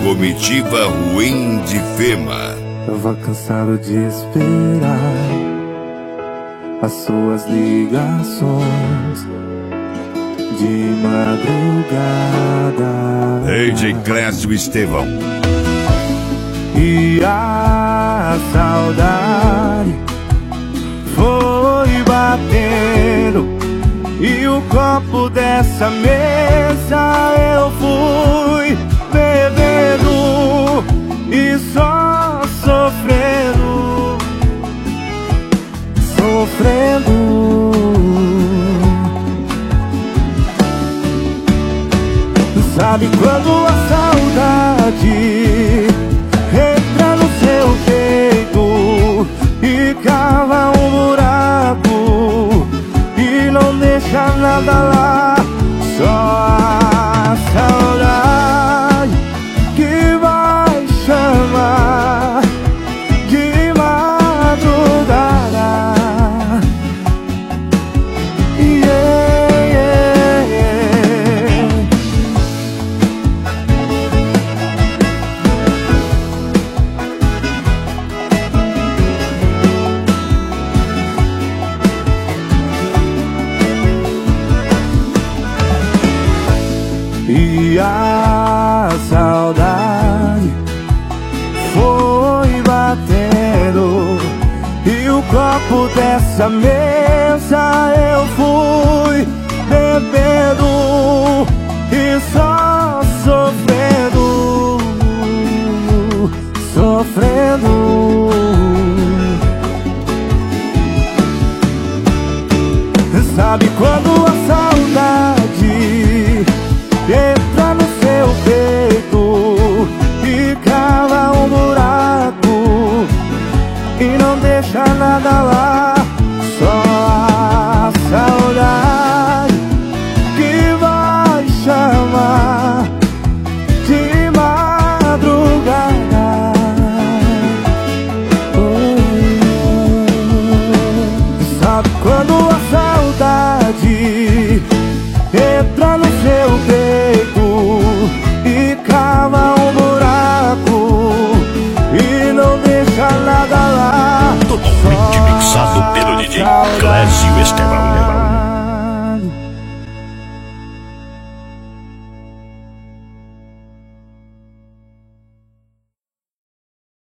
Comitiva Ruim de Fema. Tava cansado de esperar as suas ligações de madrugada. DJ Clécio Estevão. E a saudade foi batendo, e o copo dessa mesa eu fui bebendo e só sofrendo, sofrendo. Sabe quando a saudade entra no seu peito e cava um buraco e não deixa nada lá, só a saudade que vai chamar de madrugada. E a saudade foi batendo, e o copo dessa mesa eu fui bebendo e só sofrendo, sofrendo. Sabe quando a saudade